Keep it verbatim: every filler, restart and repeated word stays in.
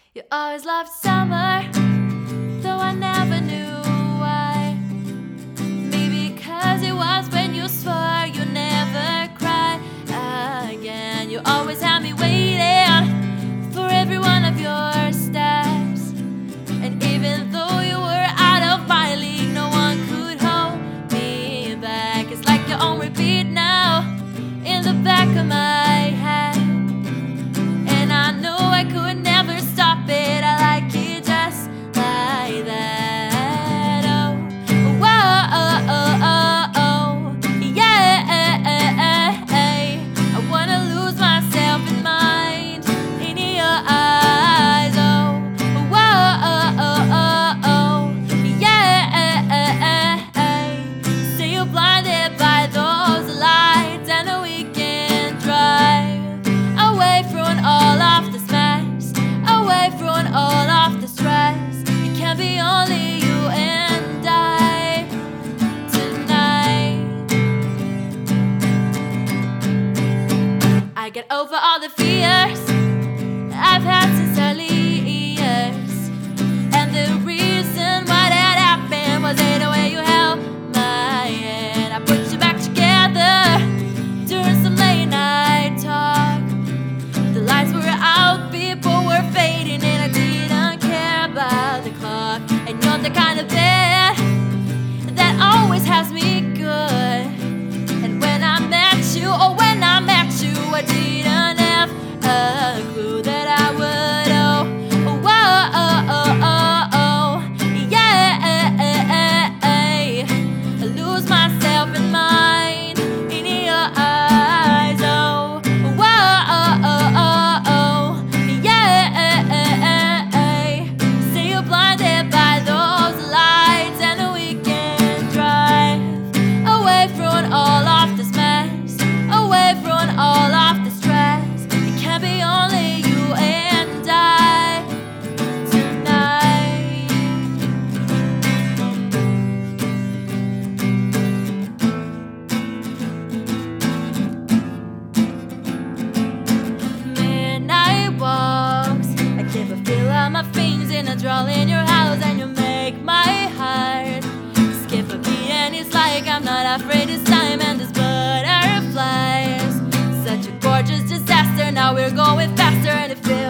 You always loved summer, though I never knew why. Maybe cause it was when you swore you never cry again. You always had me waiting for every one of your steps. And even though you were out of my league, no one could hold me back. It's like you're on repeat now in the back of my head. And I know I could never stop it. I like it just like that. Oh, whoa, oh, oh, oh, oh, yeah. I wanna lose myself in mind in your eyes. Oh, whoa, oh, oh, oh, oh, yeah. Say you're blinded by those lights and the weekend drive away from all of this mess, away from all of the stress. It can be only you and I tonight. I get over all the fears I've had since early years, and the reason why that happened was the way you held my hand. I put you back together during some late night talk. The lights were out, people were fading, and I didn't care about the clock. And you're the kind of bed that always has me good. And when I met you, oh when I met you, I didn't have a clue that I would. Oh, whoa, oh, oh, oh, oh, yeah. I lose myself in mine in your eyes. Oh, whoa, oh, oh, oh, oh, yeah. Say you're blinded by those lights and the weekend drive away from all of this mess, away from all of the stress. It can be only you and I tonight. Midnight walks, I keep a feel on my fingers in a drawl in your house, and you make my heart skip a beat. And it's like I'm not afraid this time, and this butterflies such a gorgeous disaster. Now we're going faster, and it feels